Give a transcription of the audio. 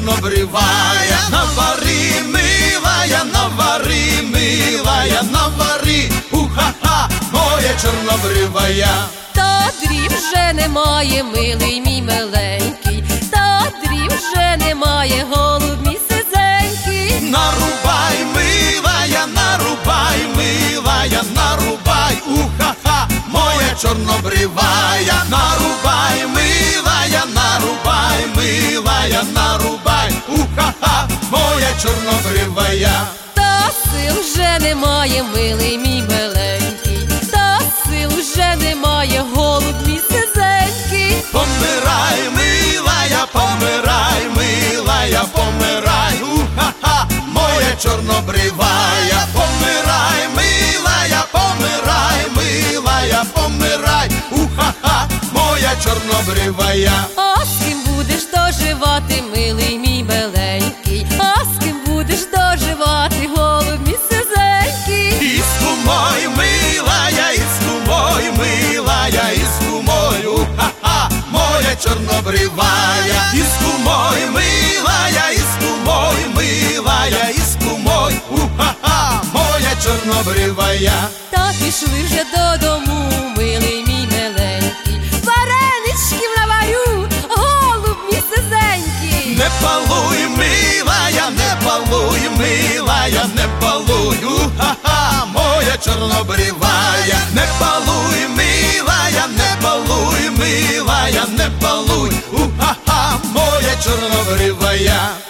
чернобривая. Навари, милая, навари, милая, навари, уха-ха, моя чорнобривая. Тадрів вже немає, милий мій миленький, тадрів вже немає, голуб мій сизенький. Нарубай, милая, нарубай, милая, нарубай, уха-ха, моя чорнобривая. Нарубай, милая, нарубай, милая, нарубай, уха-ха, моя чорнобривая. Та сил вже немає, милий мій миленький, та сил вже немає, голуб мій сизенький. Помирай, милая, помирай, милая, помирай, уха-ха, моя чорнобривая. Помирай, милая, помирай, милая, помирай, уха-ха, моя чорнобривая. А з ким будеш доживати, милий мій миленький, а з ким будеш доживати, голуб мій сизенький. Із кумою, милая, із кумою, милая, із кумою, уха-ха, моя чорнобривая. Із кумою, милая, із кумою, милая, із кумою, уха-ха, моя чорнобривая. Та пішли вже додому, милий мій миленький, вареничків наварю, голуб мій сизенький. Не палуй, милая, не палуй, милая, не палуй, уха-ха, моя чорнобривая. Не палуй, милая, не палуй, милая, не палуй, уха-ха, моя чорнобривая.